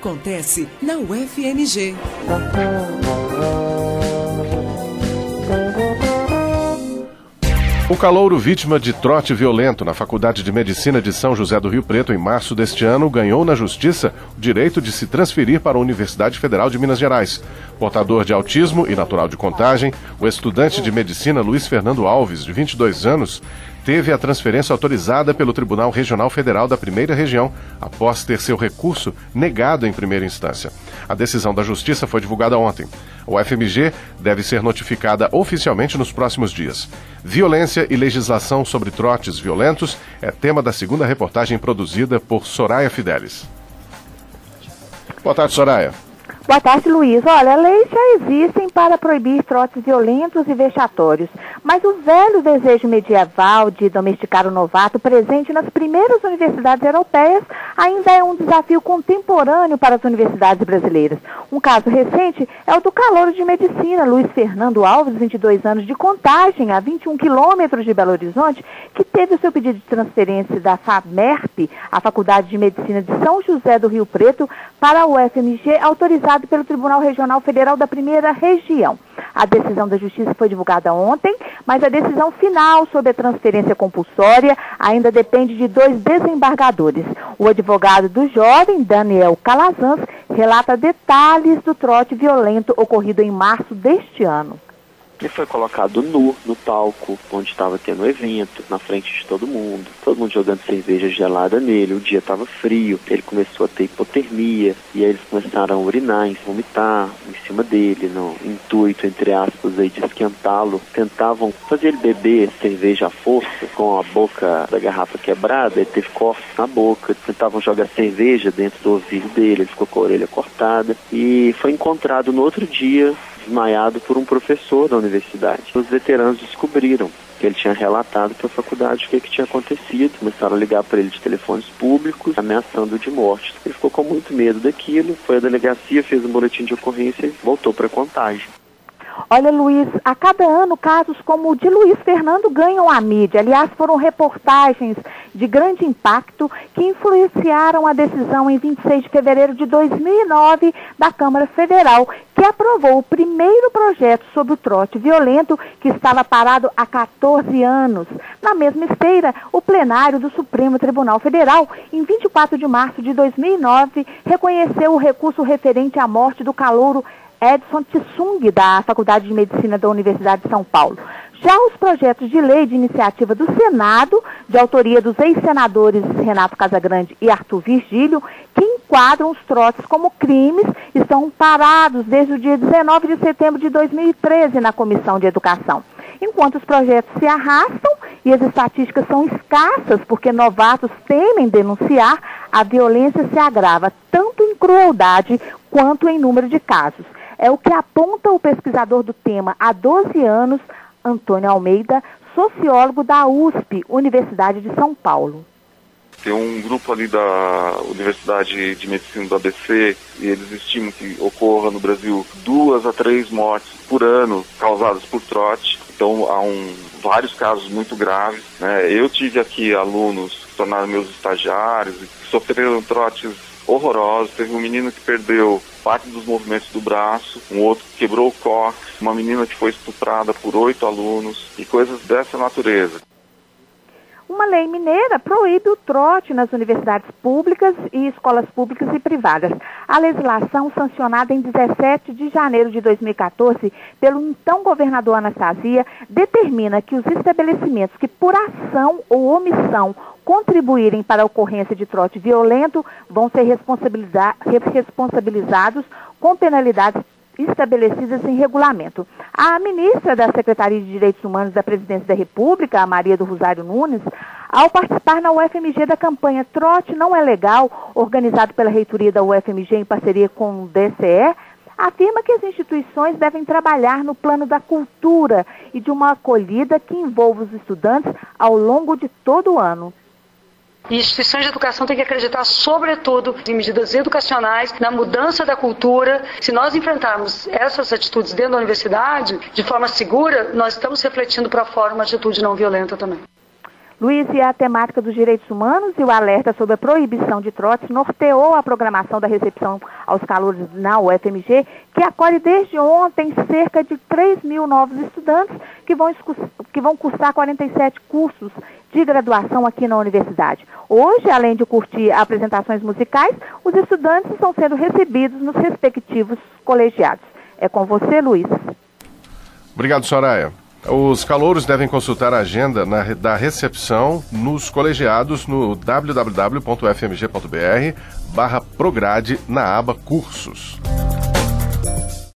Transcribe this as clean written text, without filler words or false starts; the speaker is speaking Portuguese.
acontece na UFMG. O calouro vítima de trote violento na Faculdade de Medicina de São José do Rio Preto em março deste ano ganhou na Justiça o direito de se transferir para a Universidade Federal de Minas Gerais. Portador de autismo e natural de Contagem, o estudante de medicina Luiz Fernando Alves, de 22 anos, teve a transferência autorizada pelo Tribunal Regional Federal da Primeira Região, após ter seu recurso negado em primeira instância. A decisão da Justiça foi divulgada ontem. O UFMG deve ser notificada oficialmente nos próximos dias. Violência e legislação sobre trotes violentos é tema da segunda reportagem produzida por Soraya Fidelis. Boa tarde, Soraya. Boa tarde, Luiz. Olha, leis já existem para proibir trotes violentos e vexatórios, mas o velho desejo medieval de domesticar o novato presente nas primeiras universidades europeias ainda é um desafio contemporâneo para as universidades brasileiras. Um caso recente é o do calouro de medicina, Luiz Fernando Alves, 22 anos, de Contagem, a 21 quilômetros de Belo Horizonte, que teve o seu pedido de transferência da FAMERP, a Faculdade de Medicina de São José do Rio Preto, para a UFMG, autorizado pelo Tribunal Regional Federal da Primeira Região. A decisão da Justiça foi divulgada ontem, mas a decisão final sobre a transferência compulsória ainda depende de 2 desembargadores. O advogado do jovem, Daniel Calazans, relata detalhes do trote violento ocorrido em março deste ano. Ele foi colocado nu no palco, onde estava tendo um evento, na frente de todo mundo jogando cerveja gelada nele, o dia estava frio, ele começou a ter hipotermia, e aí eles começaram a urinar, vomitar em cima dele, no intuito, entre aspas, aí, de esquentá-lo. Tentavam fazer ele beber cerveja à força, com a boca da garrafa quebrada, ele teve cortes na boca, tentavam jogar cerveja dentro do ouvido dele, ele ficou com a orelha cortada, e foi encontrado no outro dia, desmaiado por um professor da universidade. Os veteranos descobriram que ele tinha relatado para a faculdade o que tinha acontecido. Começaram a ligar para ele de telefones públicos, ameaçando de morte. Ele ficou com muito medo daquilo, foi à delegacia, fez um boletim de ocorrência e voltou para a Contagem. Olha, Luiz, a cada ano casos como o de Luiz Fernando ganham a mídia. Aliás, foram reportagens de grande impacto que influenciaram a decisão em 26 de fevereiro de 2009 da Câmara Federal, que aprovou o primeiro projeto sobre o trote violento que estava parado há 14 anos. Na mesma esteira, o plenário do Supremo Tribunal Federal, em 24 de março de 2009, reconheceu o recurso referente à morte do calouro Edson Tsung, da Faculdade de Medicina da Universidade de São Paulo. Já os projetos de lei de iniciativa do Senado, de autoria dos ex-senadores Renato Casagrande e Arthur Virgílio, que enquadram os trotes como crimes, estão parados desde o dia 19 de setembro de 2013 na Comissão de Educação. Enquanto os projetos se arrastam e as estatísticas são escassas porque novatos temem denunciar, a violência se agrava tanto em crueldade quanto em número de casos. É o que aponta o pesquisador do tema há 12 anos, Antônio Almeida, sociólogo da USP, Universidade de São Paulo. Tem um grupo ali da Universidade de Medicina do ABC e eles estimam que ocorra no Brasil 2 a 3 mortes por ano causadas por trote. Então há vários casos muito graves, né? Eu tive aqui alunos que se tornaram meus estagiários e que sofreram trotes horrorosos. Teve um menino que perdeu parte dos movimentos do braço, um outro que quebrou o cóccix, uma menina que foi estuprada por 8 alunos e coisas dessa natureza. Uma lei mineira proíbe o trote nas universidades públicas e escolas públicas e privadas. A legislação, sancionada em 17 de janeiro de 2014 pelo então governador Anastasia, determina que os estabelecimentos que por ação ou omissão contribuírem para a ocorrência de trote violento vão ser responsabilizados com penalidades estabelecidas em regulamento. A ministra da Secretaria de Direitos Humanos da Presidência da República, a Maria do Rosário Nunes, ao participar na UFMG da campanha Trote Não é Legal, organizado pela reitoria da UFMG em parceria com o DCE, afirma que as instituições devem trabalhar no plano da cultura e de uma acolhida que envolva os estudantes ao longo de todo o ano. E instituições de educação têm que acreditar, sobretudo, em medidas educacionais, na mudança da cultura. Se nós enfrentarmos essas atitudes dentro da universidade, de forma segura, nós estamos refletindo para fora uma atitude não violenta também. Luiz, e a temática dos direitos humanos e o alerta sobre a proibição de trotes norteou a programação da recepção aos calouros na UFMG, que acolhe desde ontem cerca de 3 mil novos estudantes que vão cursar 47 cursos de graduação aqui na universidade. Hoje, além de curtir apresentações musicais, os estudantes estão sendo recebidos nos respectivos colegiados. É com você, Luiz. Obrigado, Soraya. Os calouros devem consultar a agenda da recepção nos colegiados no www.ufmg.br/prograde na aba Cursos.